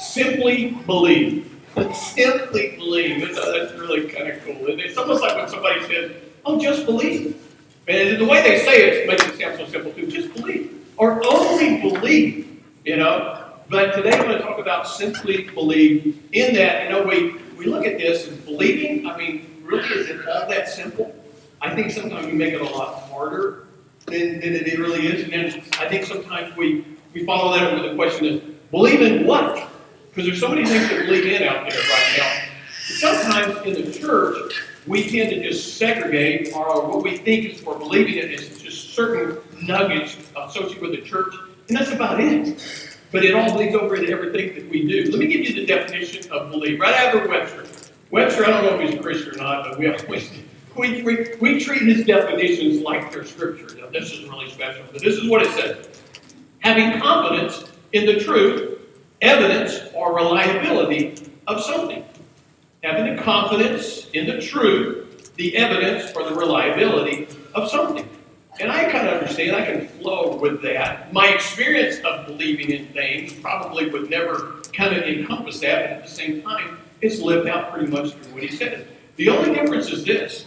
Simply believe. Simply believe. That's really kind of cool. It's almost like when somebody says, oh, just believe. And the way they say it makes it sound so simple too. Just believe. Or only believe, But today I'm going to talk about simply believe. In that, we look at this as believing. Really, is it all that simple? I think sometimes we make it a lot harder than it really is. And then I think sometimes we follow that up with the question of, believe in what? Because there's so many things to believe in out there right now. Sometimes in the church, we tend to just segregate, or what we think is for believing it is just certain nuggets associated with the church, and that's about it. But it all bleeds over into everything that we do. Let me give you the definition of believe, right out of Webster. Webster, I don't know if he's a Christian or not, but we treat his definitions like they're scripture. Now, this is really special, but this is what it says. Having confidence in the truth, evidence, or reliability of something. Having the confidence in the truth, the evidence, or the reliability of something. And I kind of understand, I can flow with that. My experience of believing in things probably would never kind of encompass that, but at the same time, it's lived out pretty much through what he says. The only difference is this.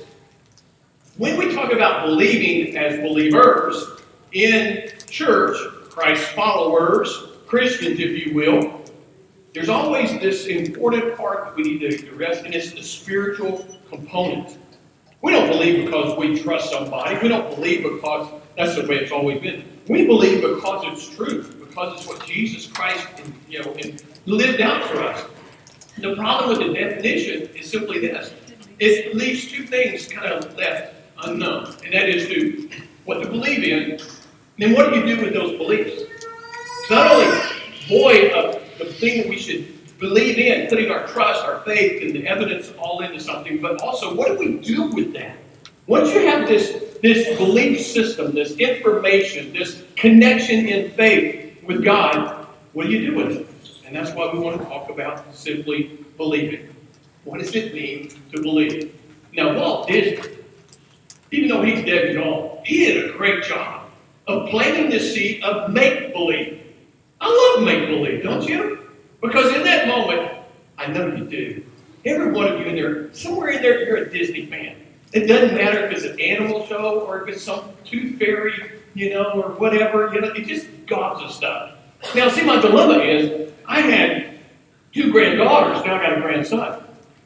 When we talk about believing as believers in church, Christ's followers, Christians, if you will, there's always this important part that we need to address, and it's the spiritual component. We don't believe because we trust somebody. We don't believe because that's the way it's always been. We believe because it's truth, because it's what Jesus Christ lived out for us. The problem with the definition is simply this. It leaves two things kind of left unknown, and that is what to believe in, and then what do you do with those beliefs? It's not only void of the thing that we should believe in, putting our trust, our faith, and the evidence all into something, but also what do we do with that? Once you have this belief system, this information, this connection in faith with God, what do you do with it? And that's why we want to talk about simply believing. What does it mean to believe? Now, Walt Disney, even though he's dead and gone, he did a great job of planting the seed of make-believe. I love make-believe, don't you? Because in that moment, I know you do. Every one of you in there, somewhere in there, you're a Disney fan. It doesn't matter if it's an animal show or if it's some tooth fairy, or whatever. It just gobs of stuff. Now, see, my dilemma is I had 2 granddaughters. Now I got a grandson.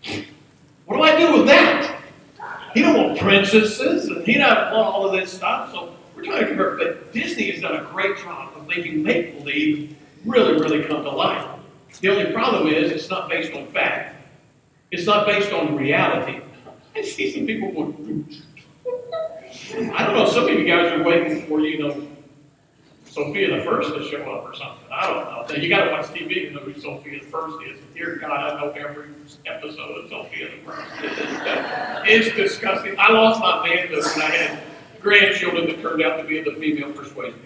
What do I do with that? He don't want princesses, and he doesn't want all of this stuff. So we're trying to convert. But Disney has done a great job of making make-believe really, really come to life. The only problem is it's not based on fact. It's not based on reality. I see some people going, I don't know, some of you guys are waiting for, Sophia the First to show up or something. I don't know. You got to watch TV to know who Sophia the First is. Dear God, I know every episode of Sophia the First. It's disgusting. I lost my manhood when I had grandchildren that turned out to be of the female persuasion.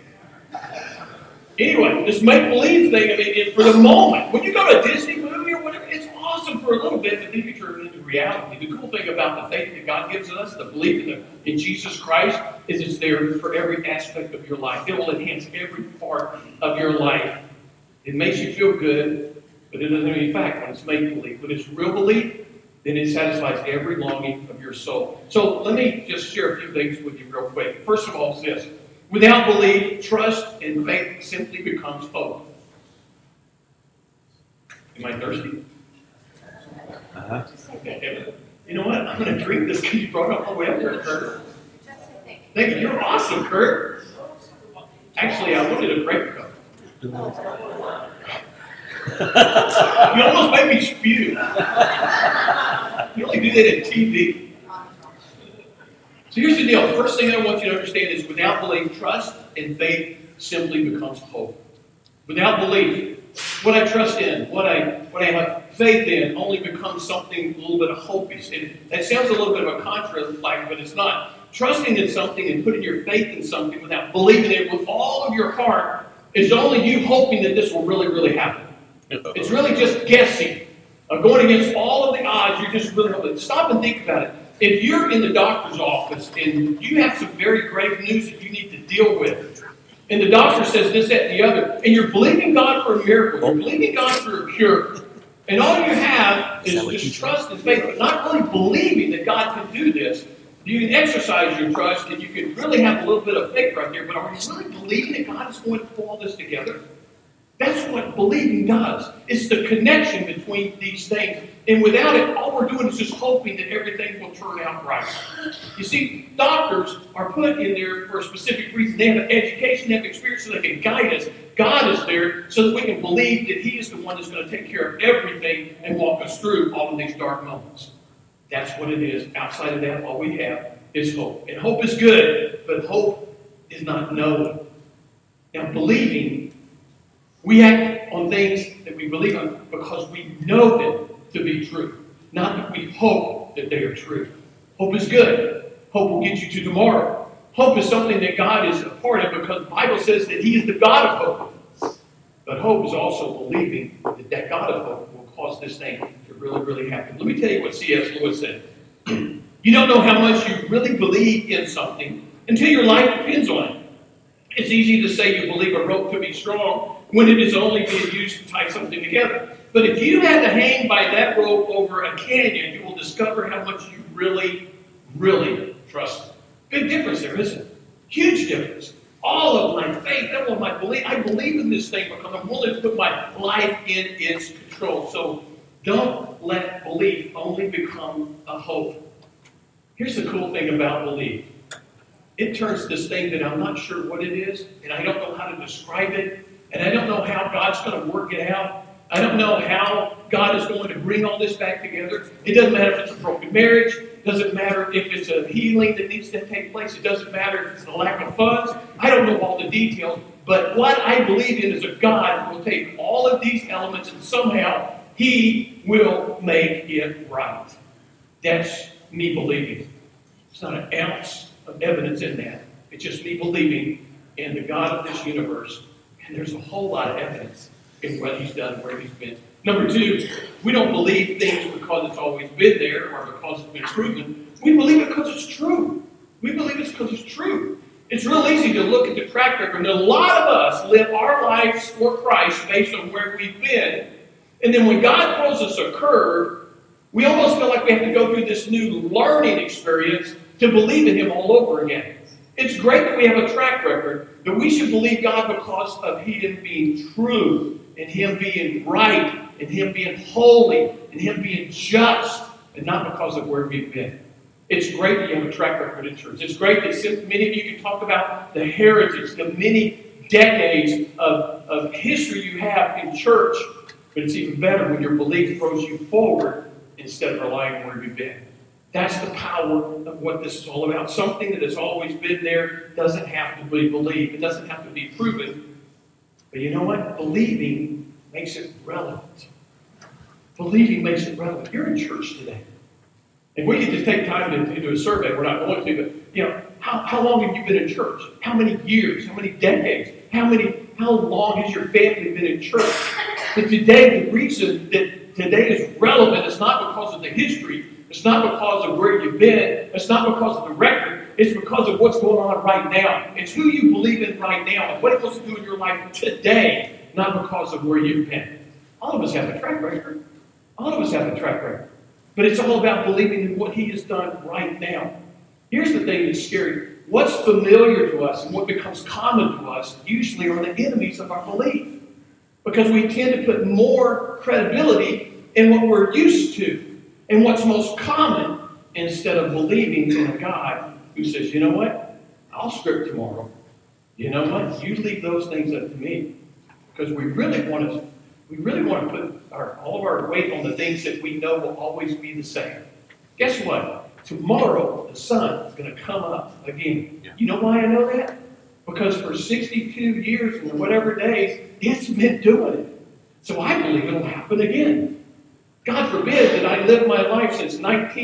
Anyway, this make-believe thing, for the moment, when you go to a Disney movie or whatever, it's awesome for a little bit, but then you turn it into reality. The cool thing about the faith that God gives us, the belief in Jesus Christ, is it's there for every aspect of your life. It will enhance every part of your life. It makes you feel good, but it doesn't have any fact when it's make-believe. When it's real belief, then it satisfies every longing of your soul. So let me just share a few things with you real quick. First of all, it's this. Without belief, trust and faith simply becomes hope. Am I thirsty? Uh-huh. Okay. You know what? I'm going to drink this because you brought it all the way up there, Kurt. Thank you. You're awesome, Kurt. Actually, I wanted a grape cup. You almost made me spew. You only do that in TV. So here's the deal. First thing I want you to understand is without belief, trust and faith simply becomes hope. Without belief, what I trust in, what I have faith in, only becomes something a little bit of hope. It sounds a little bit of a contra, but it's not. Trusting in something and putting your faith in something without believing it with all of your heart is only you hoping that this will really, really happen. It's really just guessing. Going against all of the odds, you're just really hoping. Stop and think about it. If you're in the doctor's office and you have some very grave news that you need to deal with, and the doctor says this, that, and the other, and you're believing God for a miracle, you're believing God for a cure, and all you have is just trust and faith, but not really believing that God can do this. You can exercise your trust, and you can really have a little bit of faith right there, but are you really believing that God is going to pull all this together? That's what believing does. It's the connection between these things. And without it, all we're doing is just hoping that everything will turn out right. You see, doctors are put in there for a specific reason. They have an education, they have experience, so they can guide us. God is there so that we can believe that He is the one that's going to take care of everything and walk us through all of these dark moments. That's what it is. Outside of that, all we have is hope. And hope is good, but hope is not knowing. Now, believing, we act on things that we believe on because we know them to be true, not that we hope that they are true. Hope is good. Hope will get you to tomorrow. Hope is something that God is a part of because the Bible says that He is the God of hope. But hope is also believing that that God of hope will cause this thing to really, really happen. Let me tell you what C.S. Lewis said. You don't know how much you really believe in something until your life depends on it. It's easy to say you believe a rope to be strong when it is only being used to tie something together. But if you had to hang by that rope over a canyon, you will discover how much you really, really trust it. Big difference there, isn't it? Huge difference. All of my faith, all of my belief, I believe in this thing because I'm willing to put my life in its control. So don't let belief only become a hope. Here's the cool thing about belief. It turns this thing that I'm not sure what it is, and I don't know how to describe it, and I don't know how God's going to work it out. I don't know how God is going to bring all this back together. It doesn't matter if it's a broken marriage. It doesn't matter if it's a healing that needs to take place. It doesn't matter if it's a lack of funds. I don't know all the details, but what I believe in is a God who will take all of these elements and somehow He will make it right. That's me believing. It's not an ounce of evidence in that. It's just me believing in the God of this universe. And there's a whole lot of evidence in what He's done, where He's been. Number two, we don't believe things because it's always been there or because it's been proven. We believe it because it's true. We believe it's because it's true. It's real easy to look at the track record. And a lot of us live our lives for Christ based on where we've been. And then when God throws us a curve, we almost feel like we have to go through this new learning experience to believe in Him all over again. It's great that we have a track record, but we should believe God because of Him being true, and Him being right, and Him being holy, and Him being just, and not because of where we've been. It's great that you have a track record in church. It's great that many of you can talk about the heritage, the many decades of history you have in church, but it's even better when your belief throws you forward instead of relying on where you've been. That's the power of what this is all about. Something that has always been there doesn't have to be believed. It doesn't have to be proven. But you know what? Believing makes it relevant. Believing makes it relevant. You're in church today. If we could just take time to do a survey, we're not going to, but how long have you been in church? How many years? How many decades? How long has your family been in church? But today, the reason that today is relevant is not because of the history. It's not because of where you've been. It's not because of the record. It's because of what's going on right now. It's who you believe in right now and what it wants to do in your life today, not because of where you've been. All of us have a track record. All of us have a track record. But it's all about believing in what He has done right now. Here's the thing that's scary. What's familiar to us and what becomes common to us usually are the enemies of our belief. Because we tend to put more credibility in what we're used to and what's most common instead of believing in a God who says, you know what? I'll script tomorrow. You know what? You leave those things up to me. Because we really want to put all of our weight on the things that we know will always be the same. Guess what? Tomorrow, the sun is going to come up again. Yeah. You know why I know that? Because for 62 years and whatever days, it's been doing it. So I believe it'll happen again. God forbid that I live my life since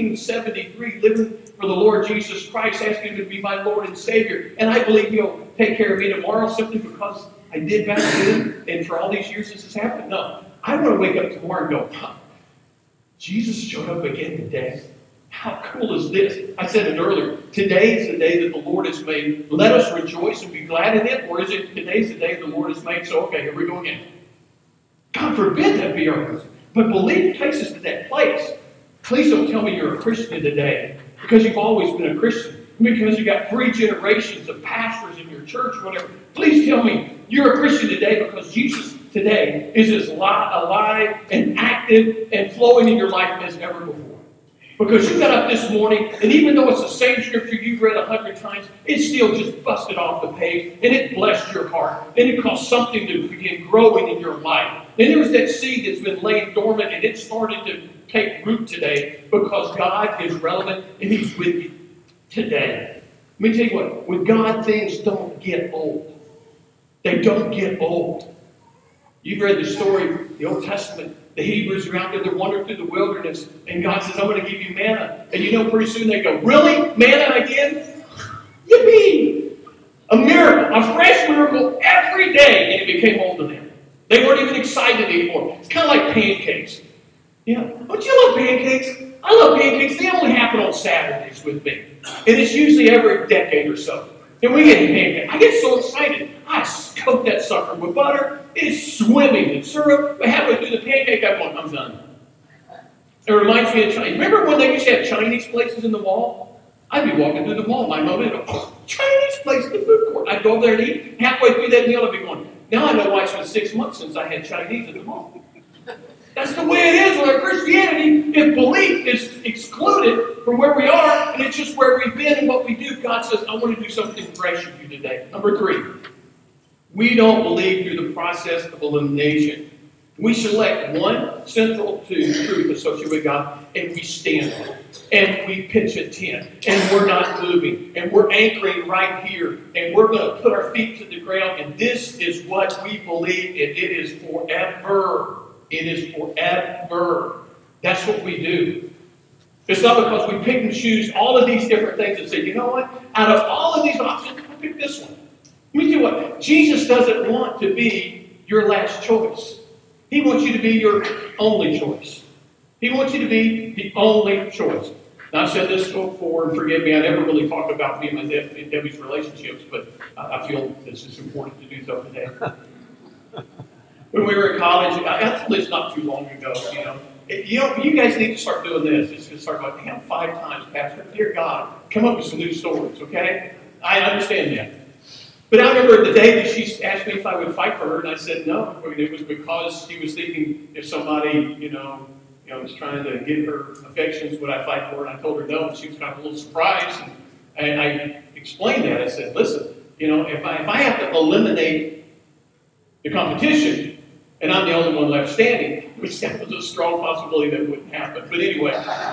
1973 living for the Lord Jesus Christ, asking Him to be my Lord and Savior. And I believe He'll take care of me tomorrow simply because I did back then and for all these years this has happened. No, I want to wake up tomorrow and go, Jesus showed up again today. How cool is this? I said it earlier. Today is the day that the Lord has made. Let us rejoice and be glad in it. Or is it today's the day the Lord has made? So, okay, here we go again. God forbid that be our reason. But belief takes us to that place. Please don't tell me you're a Christian today because you've always been a Christian. Because you got 3 generations of pastors in your church or whatever. Please tell me you're a Christian today because Jesus today is as alive and active and flowing in your life as ever before. Because you got up this morning, and even though it's the same scripture you've read 100 times, it still just busted off the page, and it blessed your heart, and it caused something to begin growing in your life. And there was that seed that's been laying dormant, and it started to take root today because God is relevant, and He's with you today. Let me tell you what, with God, things don't get old. They don't get old. You've read the story, the Old Testament. The Hebrews are out there, they're wandering through the wilderness, and God says, I'm going to give you manna. And you know, pretty soon they go, really? Manna again? Yippee! A miracle, a fresh miracle every day, and it became old to them. They weren't even excited anymore. It's kind of like pancakes. You know, don't you love pancakes? I love pancakes. They only happen on Saturdays with me. And it's usually every decade or so. And we get pancakes. I get so excited. I coat that sucker with butter. It's swimming in syrup. But halfway through the pancake, I'm done. It reminds me of Chinese. Remember when they used to have Chinese places in the mall? I'd be walking through the mall. My mom would go, oh, Chinese place in the food court. I'd go there and eat. Halfway through that meal, I'd be going, now I know why it's been 6 months since I had Chinese at the mall. That's the way it is with our Christianity. If belief is excluded from where we are, and it's just where we've been and what we do, God says, I want to do something fresh with you today. Number 3, we don't believe through the process of elimination. We select one central truth associated with God, and we stand on it. And we pitch a tent, and we're not moving, and we're anchoring right here, and we're going to put our feet to the ground, and this is what we believe, and it is forever. It is forever. That's what we do. It's not because we pick and choose all of these different things and say, you know what? Out of all of these options, I'll pick this one. Let me tell you what. Jesus doesn't want to be your last choice. He wants you to be your only choice. He wants you to be the only choice. Now, I've said this before, and forgive me, I never really talk about me and Debbie's relationships, but I feel this is important to do so today. When we were in college, it's not too long ago, you guys need to start doing this. It's to start going, damn, 5 times, Pastor. Dear God, come up with some new stories, okay? I understand that. But I remember the day that she asked me if I would fight for her, and I said no. I mean, it was because she was thinking if somebody, was trying to get her affections, would I fight for her? And I told her no, and she was kind of a little surprised. And I explained that. I said, listen, if I have to eliminate the competition, and I'm the only one left standing, which that was a strong possibility that wouldn't happen. But anyway,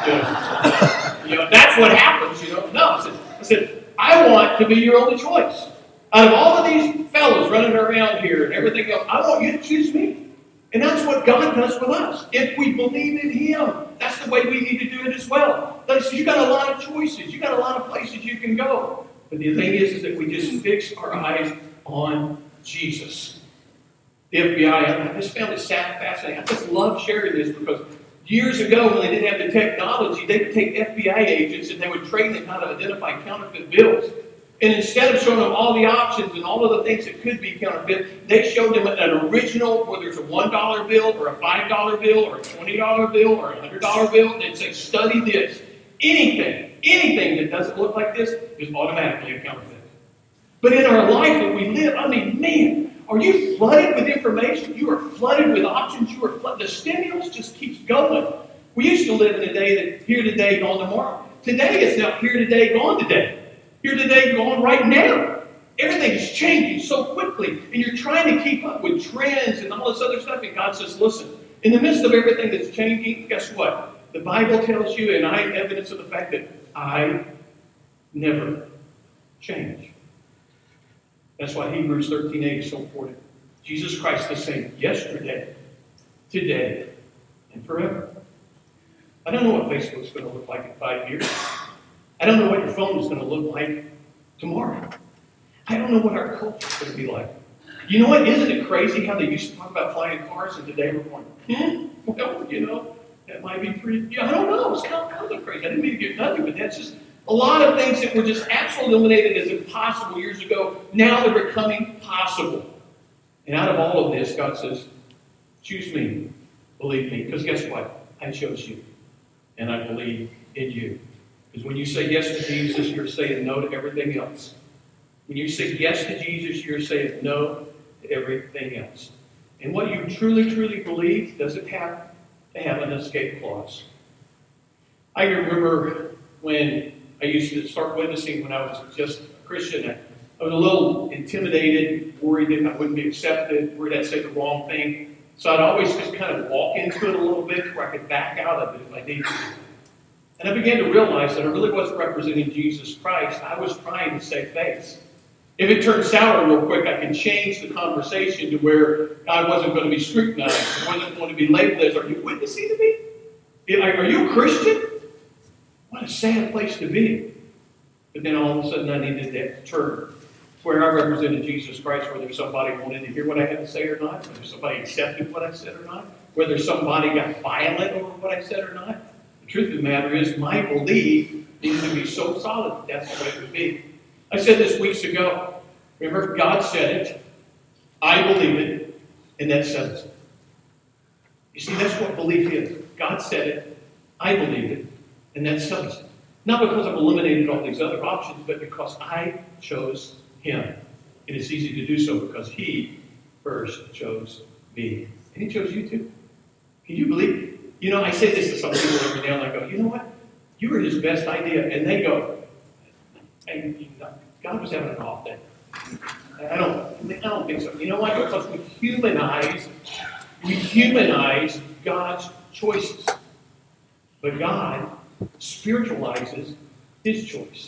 that's what happens, No, I said, I want to be your only choice. Out of all of these fellows running around here and everything else, I want you to choose me. And that's what God does with us. If we believe in Him, that's the way we need to do it as well. You got a lot of choices. You got a lot of places you can go. But the thing is that we just fix our eyes on Jesus. The FBI, I just found it fascinating. I just love sharing this because years ago when they didn't have the technology, they would take FBI agents and they would train them how to identify counterfeit bills. And instead of showing them all the options and all of the things that could be counterfeit, they showed them an original, whether it's a $1 bill or a $5 bill or a $20 bill or a $100 bill. And they'd say, study this. Anything that doesn't look like this is automatically a counterfeit. But in our life that we live, man, are you flooded with information? You are flooded with options. You are flooded. The stimulus just keeps going. We used to live in a day that here today, gone tomorrow. Today is now here today, gone today. Here today, gone right now. Everything is changing so quickly, and you're trying to keep up with trends and all this other stuff. And God says, listen, in the midst of everything that's changing, guess what? The Bible tells you, and I have evidence of the fact that I never change. That's why Hebrews 13:8 is so important. Jesus Christ the same yesterday, today, and forever. I don't know what Facebook's going to look like in 5 years. I don't know what your phone is going to look like tomorrow. I don't know what our culture is going to be like. You know what? Isn't it crazy how they used to talk about flying cars and today we're going, well, That might be pretty, I don't know. It's kind of crazy. I didn't mean to get nothing, but that's just a lot of things that were just absolutely eliminated as impossible years ago. Now they're becoming possible. And out of all of this, God says, choose me, believe me. Because guess what? I chose you. And I believe in you. Because when you say yes to Jesus, you're saying no to everything else. When you say yes to Jesus, you're saying no to everything else. And what you truly, truly believe doesn't have to have an escape clause. I remember when I used to start witnessing when I was just a Christian. I was a little intimidated, worried that I wouldn't be accepted, worried I'd say the wrong thing. So I'd always just kind of walk into it a little bit where I could back out of it if I needed to. And I began to realize that I really wasn't representing Jesus Christ. I was trying to save face. If it turned sour real quick, I could change the conversation to where I wasn't going to be scrutinized. I wasn't going to be labeled as, are you witnessing to me? Are you a Christian? What a sad place to be. But then all of a sudden I needed that turn where I represented Jesus Christ, whether somebody wanted to hear what I had to say or not, whether somebody accepted what I said or not, whether somebody got violent over what I said or not. The truth of the matter is my belief needs to be so solid that that's the way it would be. I said this weeks ago. Remember, God said it, I believe it, and that settles it. You see, that's what belief is. God said it, I believe it, and that settles it. Not because I've eliminated all these other options, but because I chose Him. And it's easy to do so because He first chose me. And He chose you too. Can you believe it? You know, I say this to some people every now and I go, you know what? You were His best idea. And they go, hey, God was having an off day. I don't think so. You know why? Because we humanize God's choices. But God spiritualizes His choice.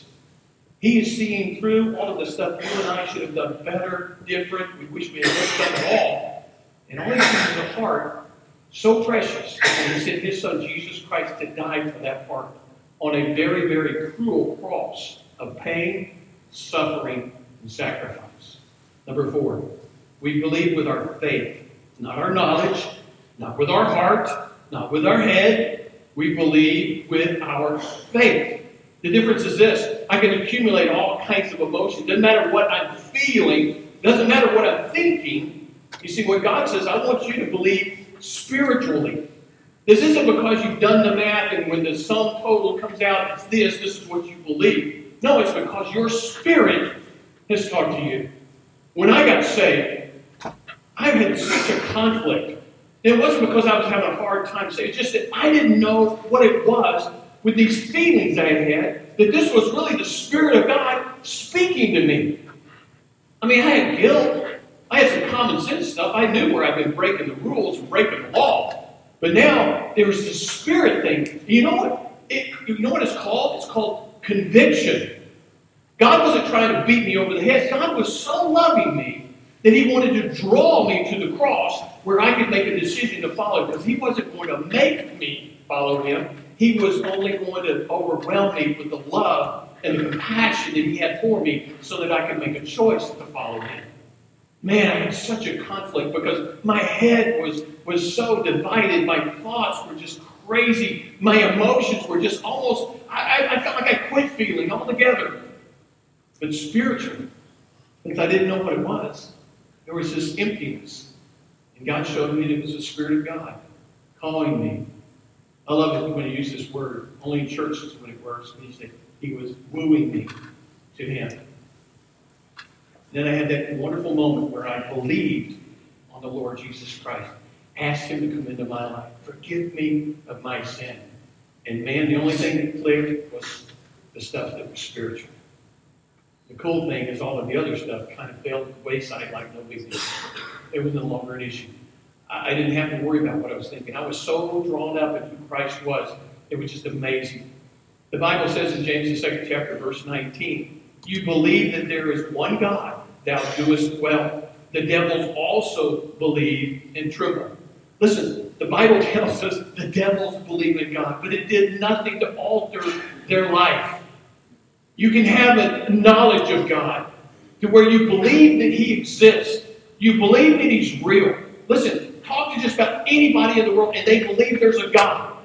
He is seeing through all of the stuff you and I should have done better, different. We wish we had done it all. And all He sees is a heart so precious. And He sent His Son, Jesus Christ, to die for that heart on a very, very cruel cross of pain, suffering, and sacrifice. Number 4, we believe with our faith, not our knowledge, not with our heart, not with our head. We believe with our faith. The difference is this. I can accumulate all kinds of emotions. Doesn't matter what I'm feeling. Doesn't matter what I'm thinking. You see, what God says, I want you to believe spiritually. This isn't because you've done the math and when the sum total comes out, it's this is what you believe. No, it's because your spirit has talked to you. When I got saved, I had such a conflict. It wasn't because I was having a hard time saying it. It's just that I didn't know what it was with these feelings I had, that this was really the Spirit of God speaking to me. I mean, I had guilt. I had some common sense stuff. I knew where I've been breaking the rules and breaking the law. But now there was this Spirit thing. You know what? You know what it's called? It's called conviction. God wasn't trying to beat me over the head. God was so loving me that He wanted to draw me to the cross where I could make a decision to follow Him. Because He wasn't going to make me follow Him. He was only going to overwhelm me with the love and the compassion that He had for me so that I could make a choice to follow Him. Man, I had such a conflict because my head was so divided. My thoughts were just crazy. My emotions were just almost, I felt like I quit feeling altogether. But spiritually, because I didn't know what it was, there was this emptiness. And God showed me that it was the Spirit of God calling me. I love it when He used this word. Only in churches when it works. When He said He was wooing me to Him. Then I had that wonderful moment where I believed on the Lord Jesus Christ. Asked Him to come into my life. Forgive me of my sin. And man, the only thing that clicked was the stuff that was spiritual. The cool thing is all of the other stuff kind of fell to the wayside like no big deal. It was no longer an issue. I didn't have to worry about what I was thinking. I was so drawn up in who Christ was. It was just amazing. The Bible says in James, the 2nd chapter, verse 19, you believe that there is one God, thou doest well. The devils also believe and tremble. Listen, the Bible tells us the devils believe in God, but it did nothing to alter their life. You can have a knowledge of God to where you believe that He exists. You believe that He's real. Listen, talk to just about anybody in the world and they believe there's a God.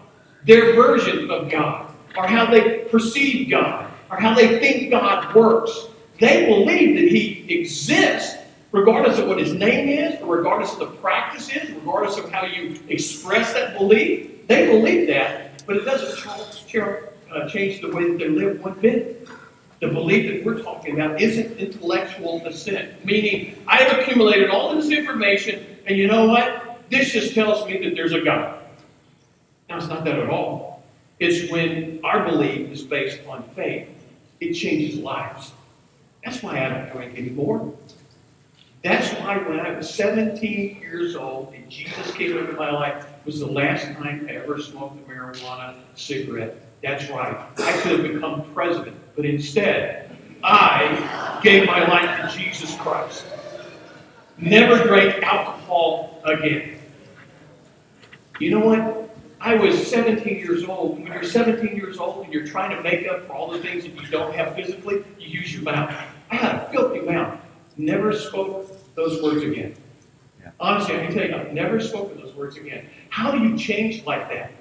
their version of God, or how they perceive God, or how they think God works. They believe that He exists, regardless of what His name is, or regardless of the practice is, regardless of how you express that belief. They believe that, but it doesn't change the way that they live one bit. The belief that we're talking about isn't intellectual assent, meaning I've accumulated all this information, and you know what? This just tells me that there's a God. Now, it's not that at all. It's when our belief is based on faith, it changes lives. That's why I don't drink anymore. That's why when I was 17 years old and Jesus came into my life, it was the last time I ever smoked a marijuana cigarette. That's right. I could have become president, but instead, I gave my life to Jesus Christ. Never drank alcohol again. You know what? I was 17 years old. When you're 17 years old and you're trying to make up for all the things that you don't have physically, you use your mouth. I had a filthy mouth. Never spoke those words again. Yeah. Honestly, I can tell you, I've never spoken those words again. How do you change like that?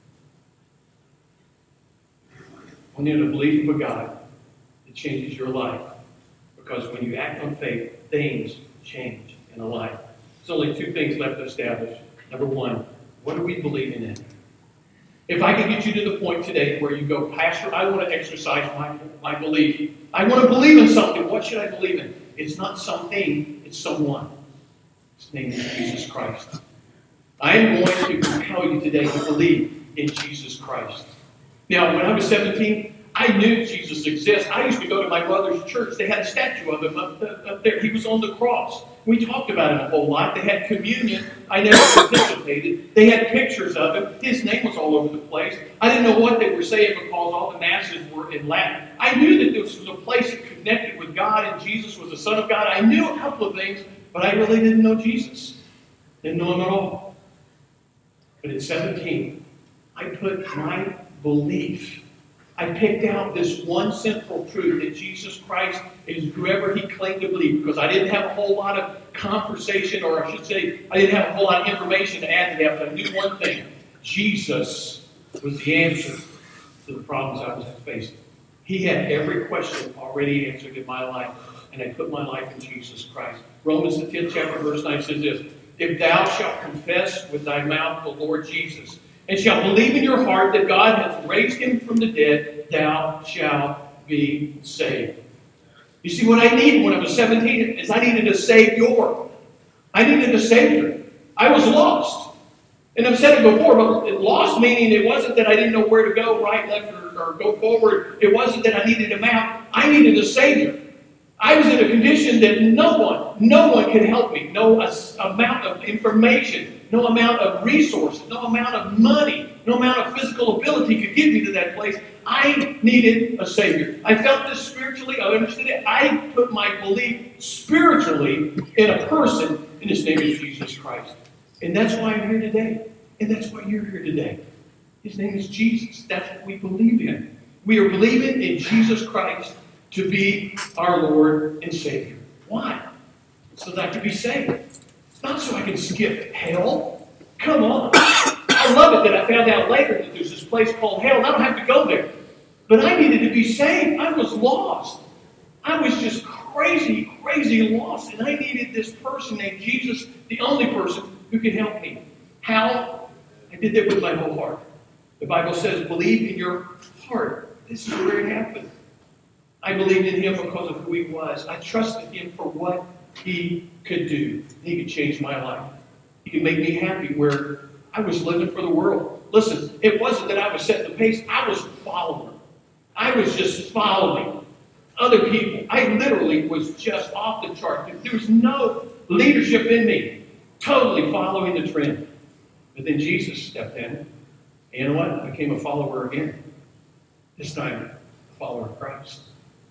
When you're in the belief of a God, it changes your life. Because when you act on faith, things change in a life. There's only two things left to establish. Number one, what are we believing in? If I can get you to the point today where you go, Pastor, I want to exercise my belief. I want to believe in something. What should I believe in? It's not something, it's someone. His name is Jesus Christ. I am going to compel you today to believe in Jesus Christ. Now, when I was 17, I knew Jesus exists. I used to go to my mother's church. They had a statue of him up there. He was on the cross. We talked about him a whole lot. They had communion. I never participated. They had pictures of him. His name was all over the place. I didn't know what they were saying because all the masses were in Latin. I knew that this was a place that connected with God and Jesus was the Son of God. I knew a couple of things, but I really didn't know Jesus. Didn't know him at all. But at 17, I put my belief. I picked out this one central truth that Jesus Christ is whoever He claimed to believe, because I didn't have a whole lot of conversation, or I should say, I didn't have a whole lot of information to add to that, but I knew one thing. Jesus was the answer to the problems I was facing. He had every question already answered in my life, and I put my life in Jesus Christ. Romans the 10th chapter, verse 9 says this, if thou shalt confess with thy mouth the Lord Jesus, and shalt believe in your heart that God hath raised him from the dead, thou shalt be saved. You see, what I needed when I was 17 is I needed a Savior. I needed a Savior. I was lost. And I've said it before, but lost meaning it wasn't that I didn't know where to go, right, left, or go forward. It wasn't that I needed a map. I needed a Savior. I was in a condition that no one could help me. No amount of information, no amount of resources, no amount of money, no amount of physical ability could get me to that place. I needed a Savior. I felt this spiritually. I understood it. I put my belief spiritually in a person, and His name is Jesus Christ. And that's why I'm here today. And that's why you're here today. His name is Jesus. That's what we believe in. We are believing in Jesus Christ to be our Lord and Savior. Why? So that I can be saved. Not so I can skip hell. Come on. I love it that I found out later that there's this place called hell, and I don't have to go there. But I needed to be saved. I was lost. I was just crazy lost. And I needed this person named Jesus, the only person who could help me. How? I did that with my whole heart. The Bible says, believe in your heart. This is where it happened. I believed in Him because of who He was. I trusted Him for what He could do. He could change my life. He could make me happy where I was living for the world. Listen, it wasn't that I was setting the pace. I was following. I was just following other people. I literally was just off the chart. There was no leadership in me. Totally following the trend. But then Jesus stepped in. And you know what? I became a follower again. This time, a follower of Christ.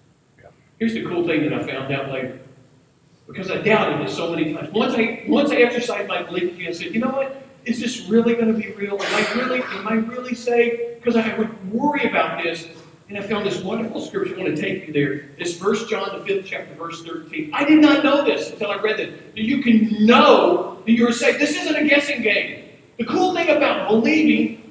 Here's the cool thing that I found out later. Because I doubted it so many times. Once I exercised my belief again, I said, you know what? Is this really going to be real? Am I really saved? Because I would worry about this. And I found this wonderful scripture. I want to take you there. This 1 John, the 5th chapter, verse 13. I did not know this until I read it. That you can know that you're saved. This isn't a guessing game. The cool thing about believing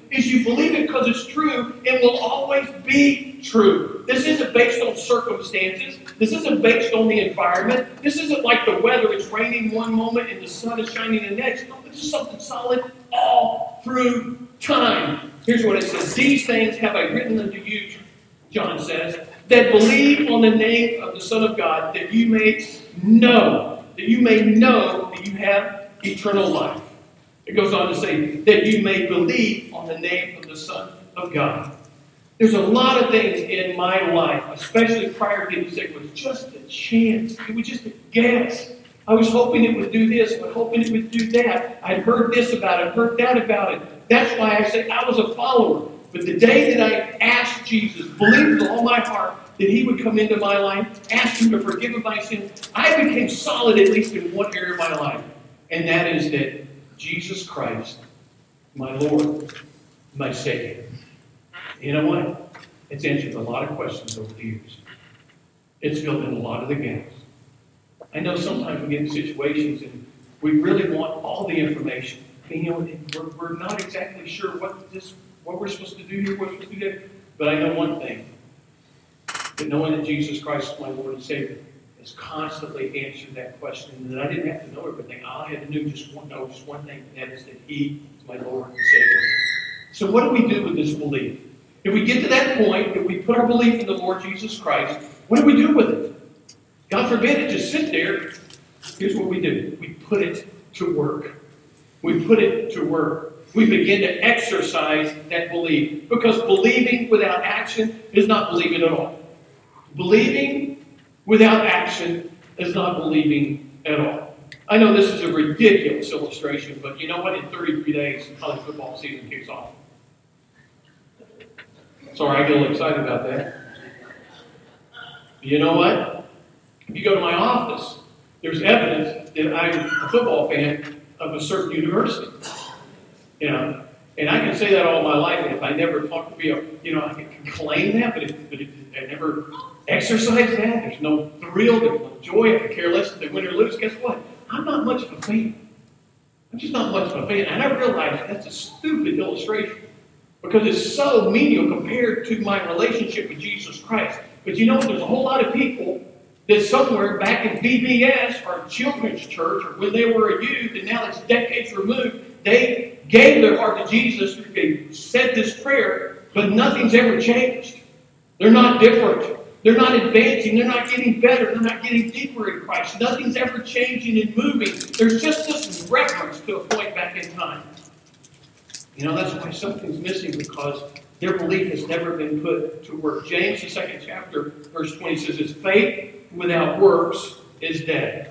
is you believe it because it's true and will always be true. This isn't based on circumstances. This isn't based on the environment. This isn't like the weather. It's raining one moment and the sun is shining the next. No, this is something solid all through time. Here's what it says. These things have I written unto you, John says, that believe on the name of the Son of God, that you may know that you have eternal life. It goes on to say that you may believe on the name of the Son of God. There's a lot of things in my life, especially prior to getting sick, was just a chance. It was just a guess. I was hoping it would do this. I was hoping it would do that. I'd heard this about it, heard that about it. That's why I say I was a follower. But the day that I asked Jesus, believed with all my heart that He would come into my life, asked Him to forgive me my sins, I became solid at least in one area of my life. And that is that Jesus Christ, my Lord, my Savior. You know what? It's answered a lot of questions over the years. It's filled in a lot of the gaps. I know sometimes we get in situations and we really want all the information. And, you know, we're not exactly sure what we're supposed to do here, what we're supposed to do there. But I know one thing. That knowing that Jesus Christ is my Lord and Savior has constantly answered that question. And that I didn't have to know everything. All I had to do just one thing, and that is that He is my Lord and Savior. So what do we do with this belief? If we get to that point, that we put our belief in the Lord Jesus Christ, what do we do with it? God forbid it just sit there. Here's what we do. We put it to work. We put it to work. We begin to exercise that belief. Because believing without action is not believing at all. Believing without action is not believing at all. I know this is a ridiculous illustration, but you know what? In 33 days, college football season kicks off. Sorry, I get a little excited about that. You know what? If you go to my office, there's evidence that I'm a football fan of a certain university. You know, and I can say that all my life, and if I never talk to people, you know, I can claim that, but I never exercise that. There's no thrill, there's no joy. I could care less if they win or lose. Guess what? I'm not much of a fan. I'm just not much of a fan. And I realize that's a stupid illustration because it's so menial compared to my relationship with Jesus Christ. But you know, there's a whole lot of people that somewhere back in VBS or children's church or when they were a youth, and now it's decades removed, they gave their heart to Jesus. They said this prayer, but nothing's ever changed. They're not different. They're not advancing. They're not getting better. They're not getting deeper in Christ. Nothing's ever changing and moving. There's just this reference to a point back in time. You know, that's why something's missing, because their belief has never been put to work. James, the 2nd chapter, verse 20 says, "His faith without works is dead."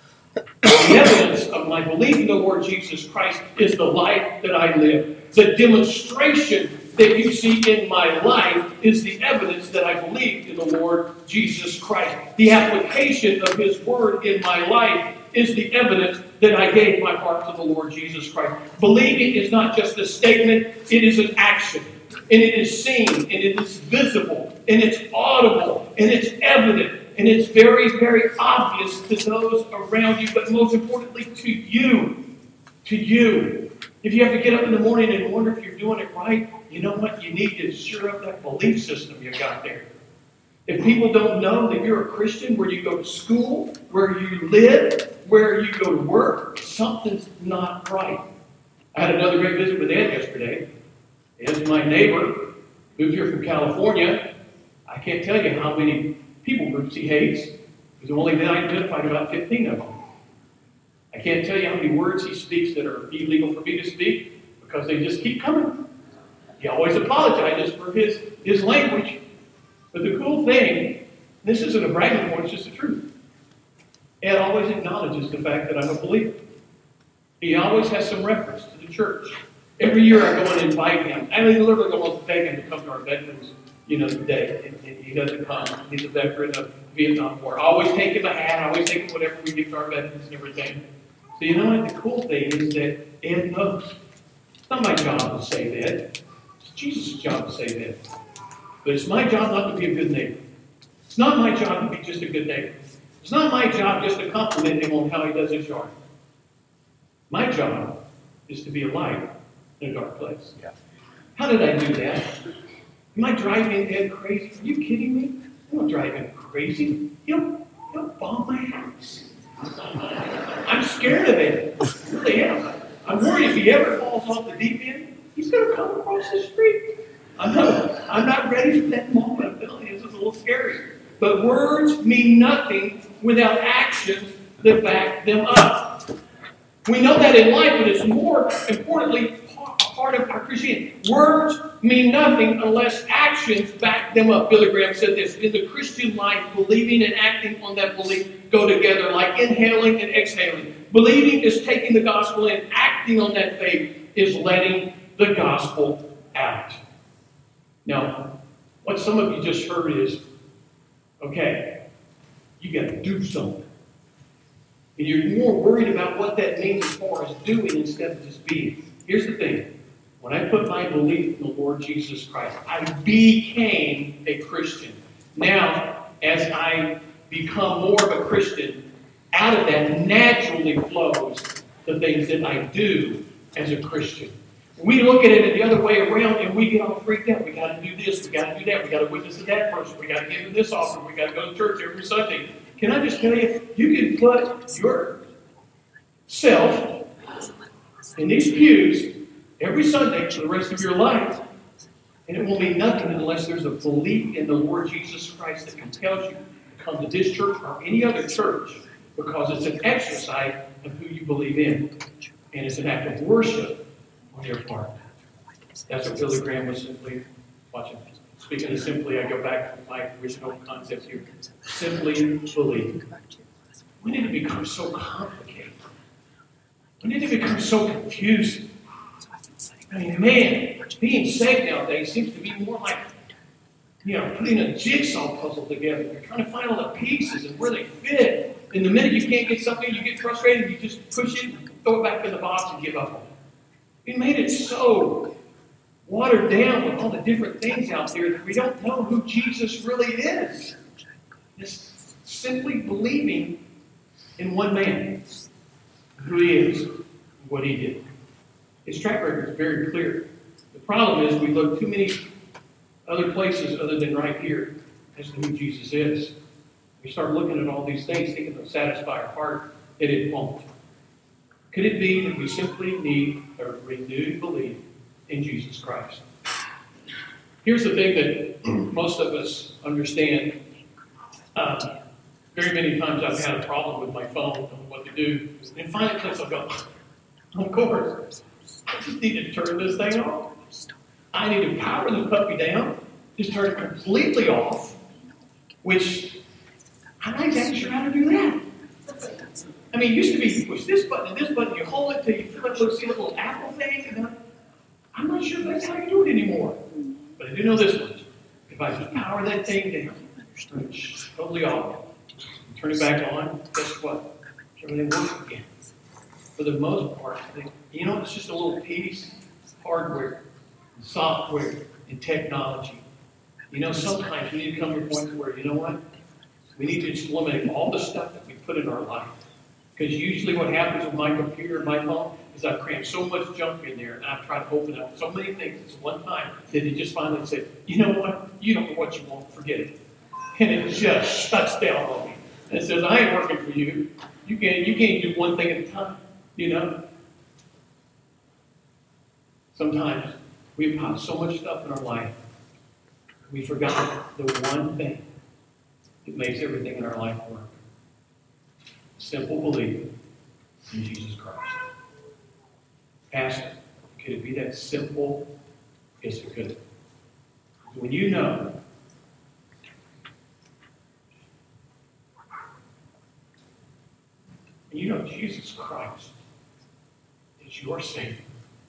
The evidence of my belief in the Lord Jesus Christ is the life that I live. The demonstration that you see in my life is the evidence that I believe in the Lord Jesus Christ. The application of His Word in my life is the evidence that I gave my heart to the Lord Jesus Christ. Believing is not just a statement, it is an action. And it is seen, and it is visible, and it's audible, and it's evident. And it's very, very obvious to those around you, but most importantly to you. To you. If you have to get up in the morning and wonder if you're doing it right, you know what? You need to sure up that belief system you got there. If people don't know that you're a Christian, where you go to school, where you live, where you go to work, something's not right. I had another great visit with Ed yesterday. Ed's my neighbor, moved here from California. I can't tell you how many people groups he hates. He's only identified about 15 of them. I can't tell you how many words he speaks that are illegal for me to speak because they just keep coming. He always apologizes for his language. But the cool thing, this isn't a bragging point, it's just the truth. Ed always acknowledges the fact that I'm a believer. He always has some reference to the church. Every year I go and invite him. I literally almost beg him to come to our veterans, day. And he doesn't come. He's a veteran of Vietnam War. I always take him a hat. I always take him whatever we give to our veterans and everything. So you know what? The cool thing is that Ed knows. It's not my job to save Ed. It's Jesus' job to save Ed. But it's my job not to be a good neighbor. It's not my job to be just a good neighbor. It's not my job just to compliment him on how he does his yard. My job is to be a light in a dark place. Yeah. How did I do that? Am I driving Ed crazy? Are you kidding me? I'm not driving crazy. He'll bomb my house. I'm scared of it. I really am. I'm worried if he ever falls off the deep end, he's going to come across the street. I'm not ready for that moment. I'm telling you, this is a little scary. But words mean nothing without actions that back them up. We know that in life, but it's more importantly part of our Christianity. Words mean nothing unless actions back them up. Billy Graham said this: in the Christian life, believing and acting on that belief go together like inhaling and exhaling. Believing is taking the gospel in. Acting on that faith is letting the gospel out. Now, what some of you just heard is, okay, you got to do something. And you're more worried about what that means as far as doing instead of just being. Here's the thing. When I put my belief in the Lord Jesus Christ, I became a Christian. Now, as I become more of a Christian, out of that naturally flows the things that I do as a Christian. We look at it the other way around and we get all freaked out. We got to do this, we got to do that, we got to witness to that person, we got to give to this offering, we got to go to church every Sunday. Can I just tell you, you can put yourself in these pews every Sunday for the rest of your life, and it will mean nothing unless there's a belief in the Lord Jesus Christ that compels you to come to this church or any other church, because it's an exercise of who you believe in, and it's an act of worship on your part. That's what Billy Graham was simply watching. Speaking of simply, I go back to my original concept here. Simply believe. We need to become so complicated. We need to become so confusing. I mean, man, being saved nowadays seems to be more like, putting a jigsaw puzzle together. You're trying to find all the pieces and where they fit. And the minute you can't get something, you get frustrated, you just push it, throw it back in the box, and give up on it. We made it so watered down with all the different things out there that we don't know who Jesus really is. Just simply believing in one man, who he is, and what he did. His track record is very clear. The problem is we look too many other places other than right here as to who Jesus is. We start looking at all these things thinking they'll satisfy our heart, and it won't. Could it be that we simply need a renewed belief in Jesus Christ? Here's the thing that most of us understand. Very many times I've had a problem with my phone, don't know what to do. And finally, I'll go, of course, I just need to turn this thing off. I need to power the puppy down, just turn it completely off, which I'm not exactly sure how to do that. I mean, it used to be you push this button and this button, you hold it till you feel like see a little apple thing, and I'm not sure that's how you do it anymore. But I do know this much. If I just power that thing down, it's totally off, turn it back on, guess what? Everything works again. For the most part, it's just a little piece of hardware, software, and technology. Sometimes we need to come to a point where, you know what? We need to just eliminate all the stuff that we put in our life. Because usually what happens with my computer and my phone is I've crammed so much junk in there, and I've tried to open up so many things at one time that it just finally said, you know what? You don't know what you want, forget it. And it just shuts down on me. And it says, I ain't working for you. You can't do one thing at a time, Sometimes we pile so much stuff in our life, we forgot the one thing that makes everything in our life work. Simple belief in Jesus Christ. Pastor, could it be that simple? Yes, it could. When you know Jesus Christ is your Savior,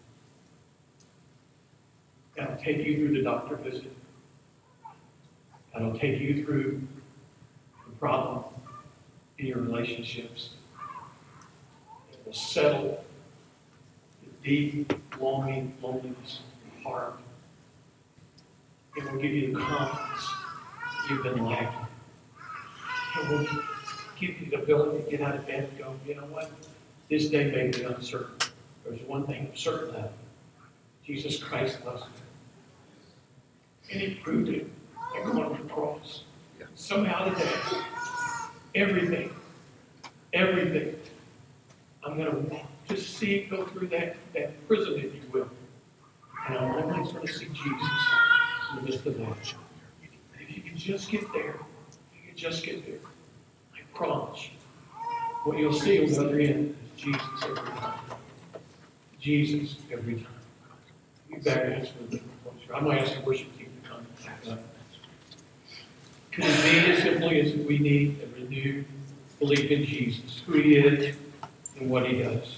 that'll take you through the doctor visit. That'll take you through the problem in your relationships. It will settle the deep, longing, loneliness of the heart. It will give you the confidence you've been lacking. It will give you the ability to get out of bed and go, you know what? This day may be uncertain. There's one thing I'm certain of. Jesus Christ loves me. And he proved it by going on the cross. Somehow today, everything, I'm going to just see it go through that prison, if you will. And I'm always going to see Jesus in the midst of that. If you can just get there, I promise you, what you'll see on the other end is Jesus every time. Jesus every time. You back hands for the closer. I'm going to ask the worship team to come back up. Could it be as simply as we need a renewed belief in Jesus, who he is and what he does?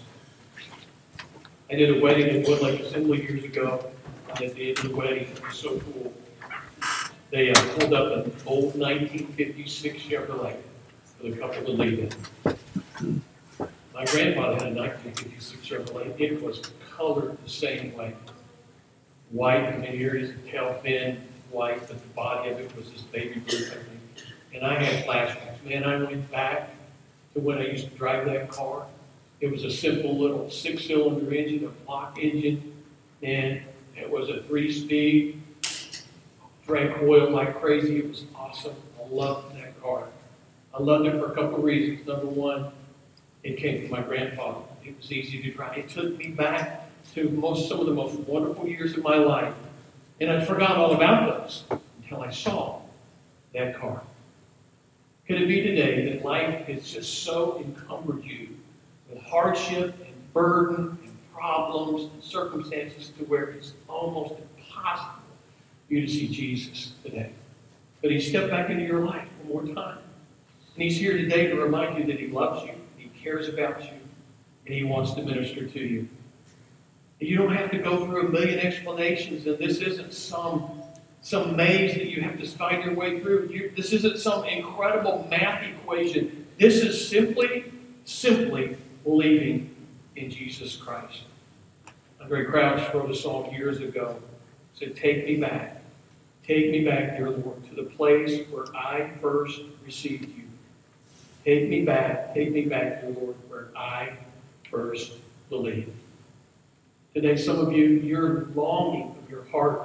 I did a wedding in Woodlake Assembly years ago, and at the end of the wedding, it was so cool. They pulled up an old 1956 Chevrolet for the couple to leave in. My grandfather had a 1956 Chevrolet. It was colored the same way. White in many areas, the tail fin white, but the body of it was this baby blue thing. And I had flashbacks. Man, I went back to when I used to drive that car. It was a simple little 6-cylinder engine, a block engine, and it was a 3-speed. Drank oil like crazy. It was awesome. I loved that car. I loved it for a couple of reasons. Number one, it came from my grandfather. It was easy to drive. It took me back to some of the most wonderful years of my life. And I forgot all about those until I saw that car. Could it be today that life has just so encumbered you with hardship and burden and problems and circumstances to where it's almost impossible for you to see Jesus today? But he stepped back into your life one more time. And he's here today to remind you that he loves you, he cares about you, and he wants to minister to you. And you don't have to go through a million explanations, and this isn't some maze that you have to find your way through. This isn't some incredible math equation. This is simply believing in Jesus Christ. Andre Crouch wrote a song years ago. He said, take me back, dear Lord, to the place where I first received you. Take me back, dear Lord, where I first believed. Today, some of you, your longing of your heart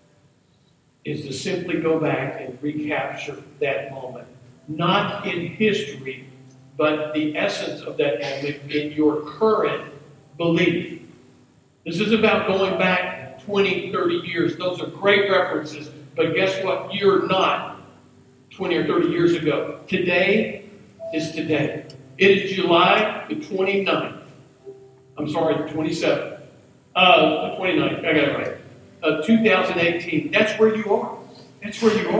is to simply go back and recapture that moment. Not in history, but the essence of that moment in your current belief. This is about going back 20, 30 years. Those are great references, but guess what? You're not 20 or 30 years ago. Today is today. It is July the 29th. I'm sorry, the 27th. 29th, I got it right. 2018. That's where you are. Thank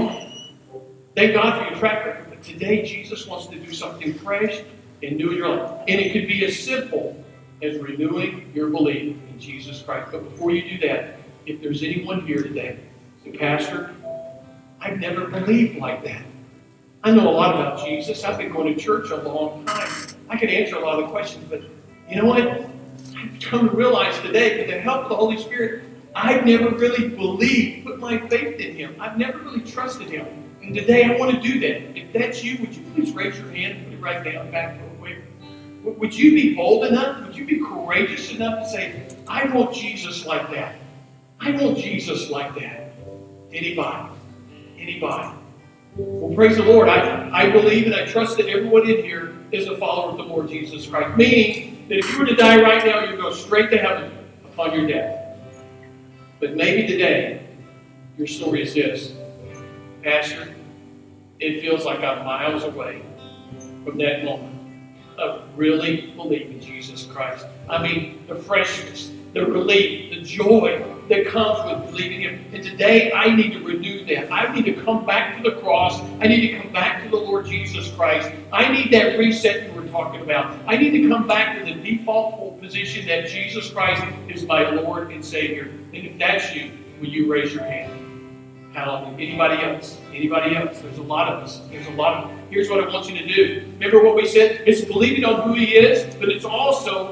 God for your track record. But today, Jesus wants to do something fresh and new in your life. And it could be as simple as renewing your belief in Jesus Christ. But before you do that, if there's anyone here today, say, Pastor, I've never believed like that. I know a lot about Jesus. I've been going to church a long time. I can answer a lot of the questions, but you know what? I've come to realize today, with the help of the Holy Spirit, I've never really believed, put my faith in Him. I've never really trusted Him. And today I want to do that. If that's you, would you please raise your hand and put it right down back real quick? Would you be bold enough? Would you be courageous enough to say, I want Jesus like that? I want Jesus like that. Anybody? Well, praise the Lord. I believe and I trust that everyone in here is a follower of the Lord Jesus Christ. Meaning that if you were to die right now, you'd go straight to heaven upon your death. But maybe today, your story is this. Pastor, it feels like I'm miles away from that moment of really believing in Jesus Christ. I mean, the freshness, the relief, the joy that comes with believing Him. And today, I need to renew that. I need to come back to the cross. I need to come back to the Lord Jesus Christ. I need that reset you were talking about. I need to come back to the default position that Jesus Christ is my Lord and Savior. And if that's you, will you raise your hand? Hallelujah. Anybody else? There's a lot of us. Here's what I want you to do. Remember what we said? It's believing on who He is, but it's also